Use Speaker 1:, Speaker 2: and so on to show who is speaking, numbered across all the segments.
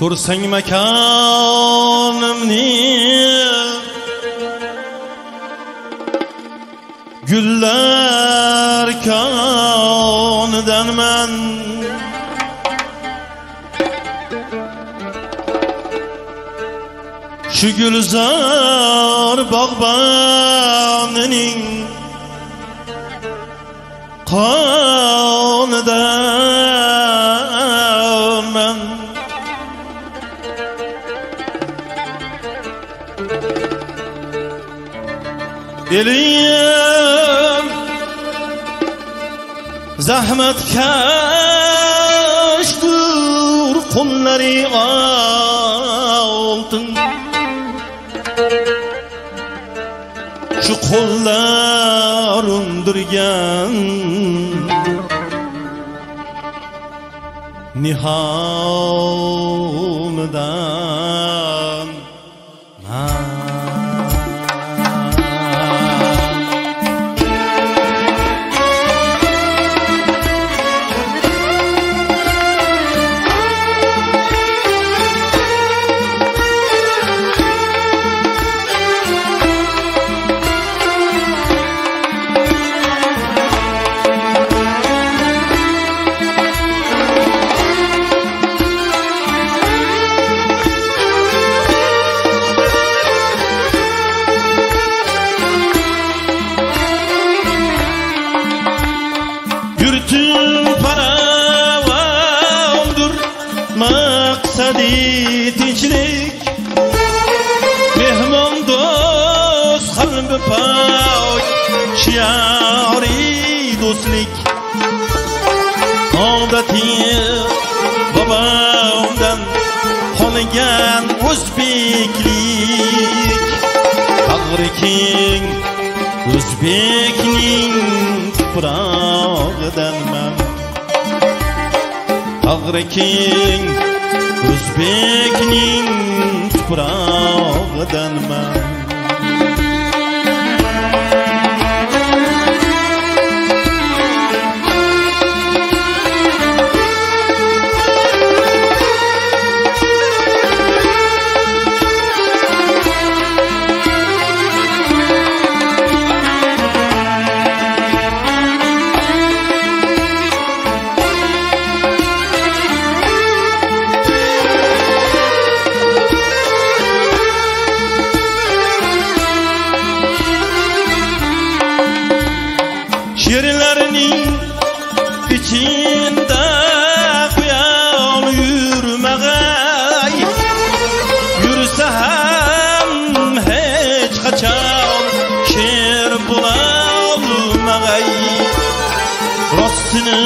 Speaker 1: so'rsang makonimni gullar konidanman şu gulzor bog'bonining qonidanman elim zahmetkeştir qo'llari oltin şu qo'llar undirgan niholidan maqsadi tinchlik mehmon do'st qalbi pok shiori do'stlik odati bobomdan qolgan o'zbeklik bag'ri keng o'zbekning tuprog'idanman bag'ri keng o'zbekning tuprog'idanman Şiirlerining içinde xiyol yürmagay yürse ham hech qachon şiir bulolmagay rostini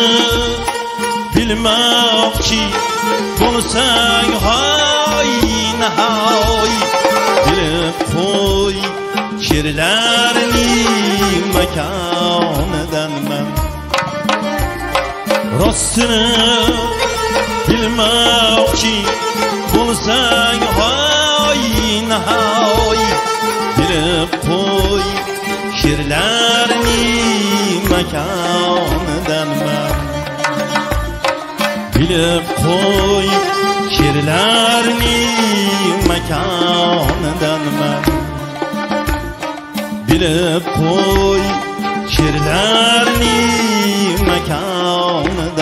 Speaker 1: bilmoqchi bo'lsang hoy nahoy bilib qo'y şiirlarining makonidanman rostini bilmoqchi bo'lsang hoy nahoy bilib qo'y şiirlarining makonidanman bilib qo'y şiirlarining makonidanman bilib qo'y şiirlarining makonidanman